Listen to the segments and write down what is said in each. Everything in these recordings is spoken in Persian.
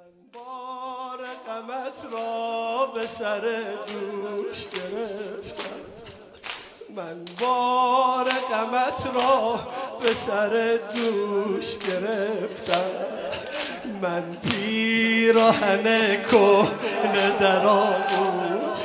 بار غمت را به سر دوش گرفتم، من بار غمت را به سر دوش گرفتم، من پیراهن کهنه در آغوش،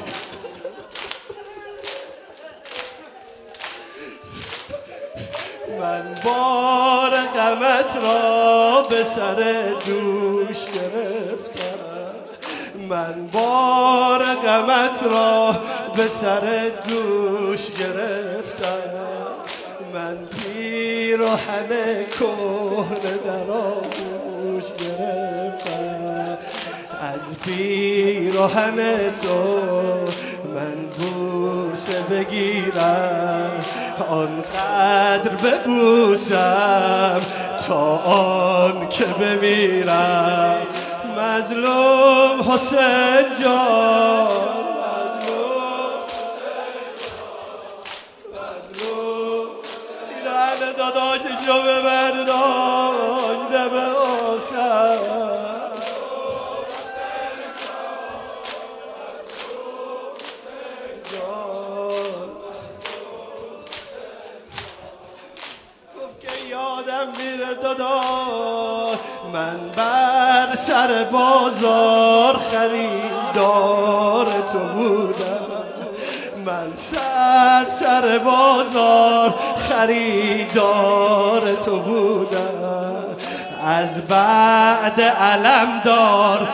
من بار غمت را به سر دوش گرفتم، من بار غمت را به سر دوش گرفتم، من پیراهن کهنه در آغوش گرفتم، از پیراهن تو من بوسه بگیرم، آنقدر ببوسم تا آن که بمیرم. مظلوم حسین جان، مظلوم ایران داداششو ببرداش دم آخر. یادم میره داداش من بر سر بازار خریدار تو بودم، من سر بازار خریدار تو بودم، از بعد علمدار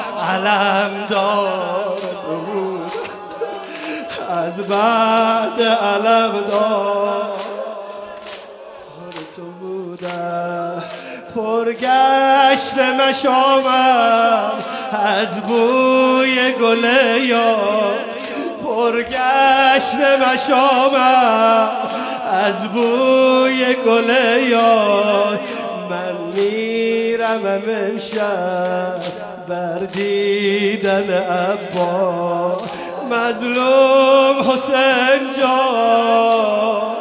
تو بودم، از بعد علمدار تو بودم. پرگشت مشامم از بوی گل یار، پرگشت مشامم از بوی گل یار، من میرم امشب بر دیدن عبا. مظلوم حسین جان،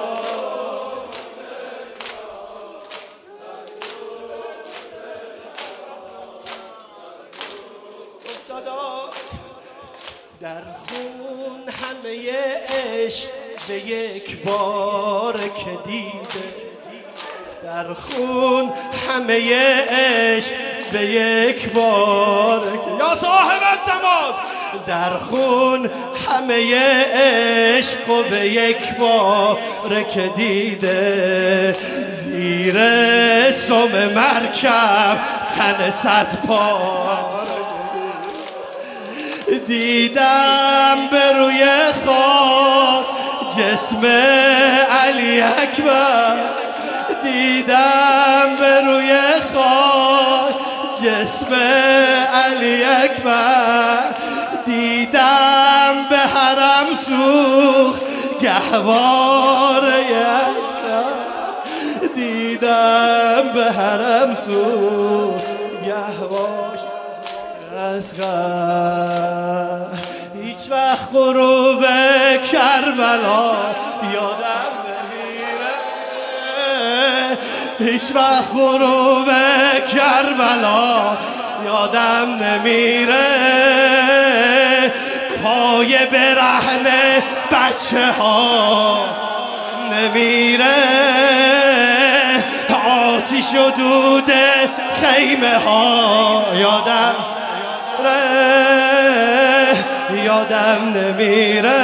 در خون همه عشق به یک بار که دیده، در خون همه عشق به یک بار یا صاحب الزمان، در خون همه عشق و به یک بار که دیده، زیر سم مرکب تن صد پار دیدم به روی خاک جسم علی اکبر، دیدم به روی خاک جسم علی اکبر، دیدم به حرم سوخ گهواره اصغر، دیدم به حرم سوخ گهواره اصغر. هیچ وقت غروب کربلا یادم نمیره، هیچ وقت غروب کربلا یادم نمیره، پای برهنه بچه ها نمیره، آتیش و دود خیمه ها یادم نمیره.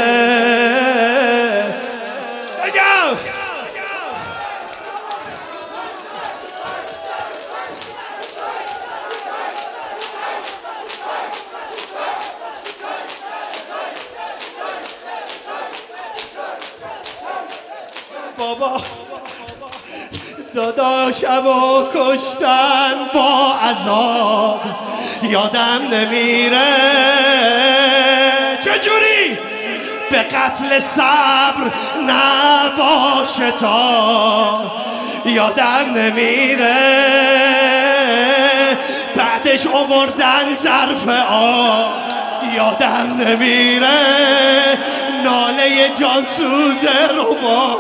بگم بابا داداشمو کشتن با عذاب یادم نمیره، چجوری به قتل صبر نباشه تا یادم نمیره، بعدش آوردن ظرف آب یادم نمیره، ناله جانسوز رو با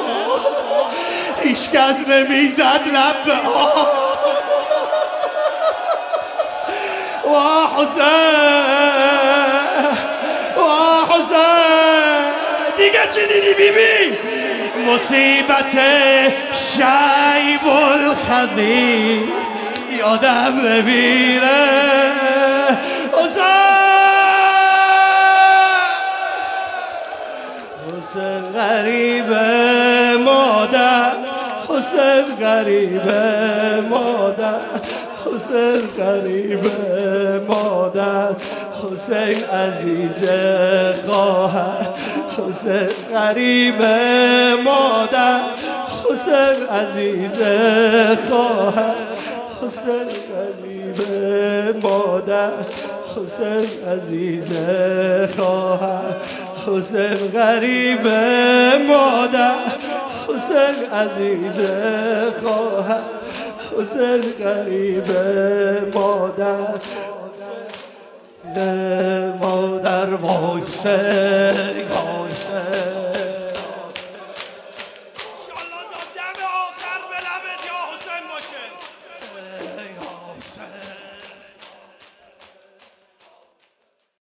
هیچکس نمیزد لب به آب وا حسین وا حسین. دیگه چی دیدی بیبی؟ مصیبت شیب الخدیر یادم نمیره. حسین غریب مادر، حسین غریب مادر، حسین غریب مادر، حسین عزیز خواهر، حسین غریب مادر، حسین عزیز خواهر، حسین غریب مادر، حسین عزیز خواهر، حسین غریب مادر، حسین عزیز خواهر، حسین غریب مادر. مادر وای حسین وای حسین